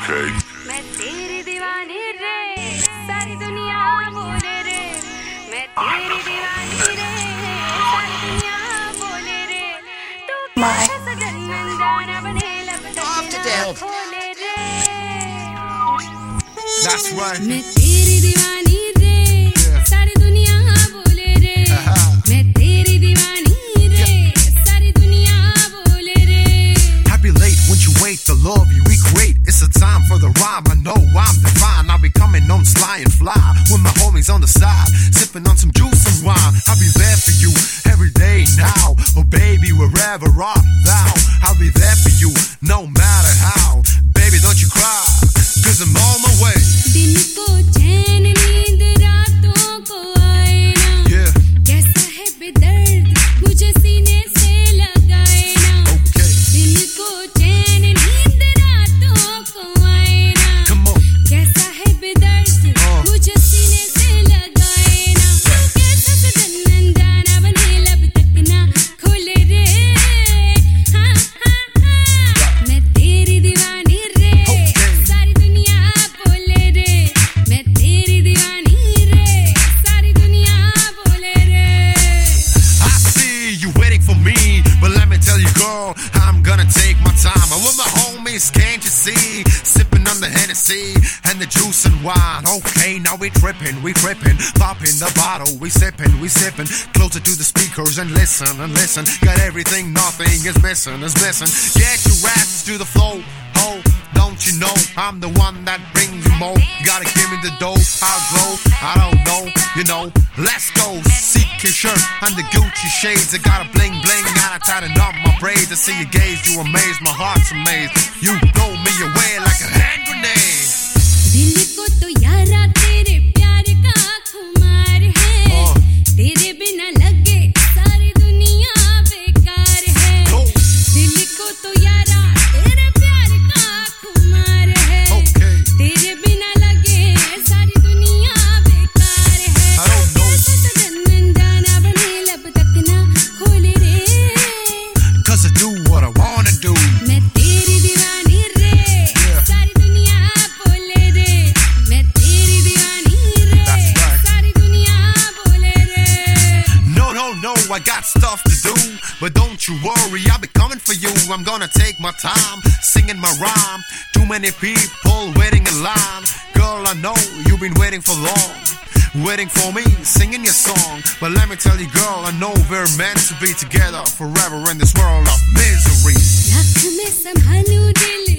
Okay. मैं तेरी दीवानी रे, सारी दुनिया बोले रे। मैं तेरी दीवानी रे, सारी दुनिया बोले रे। तू कैसा सजनंदाना बने लब तक खोले रे। That's right. मैं तेरी दीवानी रे, सारी दुनिया बोले रे। मैं तेरी दीवानी रे, सारी दुनिया बोले रे। Happy late when you wait, the love you recreate. It's a time for the rhyme. I know I'm divine. I'll be coming on sly and fly with my homies on the side, sipping on some juice and wine. I'll be there for you every day now. Oh baby, wherever art thou, I'll be there for you no matter how. Baby, don't you cry, 'cause I'm on my way. दिन को चैन नींद रातों को आए ना। Yeah, कैसा है बेदर्द मुझे सीने से लगाए ना। okay, दिन को चैन नींद रातों को आए ना। come on. कैसा है बेदर्द मुझे सीने से लगाए ना। तू कैसा सजनंदाना बने लब तक ना खोले रे। हाँ हाँ हाँ, मैं तेरी दीवानी रे, सारी दुनिया बोले रे। मैं तेरी दीवानी रे, सारी दुनिया बोले रे। I see you waiting for me, but let me tell you, girl, I'm gonna take my time. I'm with my homies, can't you see? Sipping on the Hennessy and the juice and wine. Okay, now we tripping, popping the bottle, we sipping, closer to the speakers and listen. Got everything, nothing is missing. Get your asses to the floor, oh. Don't you know I'm the one that brings you more? Gotta give me the dough, I'll glow. I don't know, you know. Let's go. Seek your shirt and the Gucci shades. I got a bling bling, gotta tighten up my braids. I see your gaze, you amaze, my heart's amazed. You blow me away like a hand grenade. दिल को तो यारा तेरे प्यार का खुमार है। तेरे बिना लगे सारी दुनिया बेकार है। दिल को तो यारा तेरे प्यार का खुमार है। Okay, तेरे बिना लगे सारी दुनिया बेकार है। I don't know. कैसा सजनंदाना बने लब तक ना खोले रे। 'cause I do what I wanna do. मैं तेरी दीवानी रे, सारी दुनिया बोले रे। मैं तेरी दीवानी रे, That's right. सारी दुनिया बोले रे। No, I got stuff to do. But don't you worry, I'll be coming for you. I'm gonna take my time, singing my rhyme. Too many people waiting in line. Girl, I know you've been waiting for long. Waiting for me, singing your song. But let me tell you, girl, I know we're meant to be together forever in this world of misery. Lakh में संभालूं दिल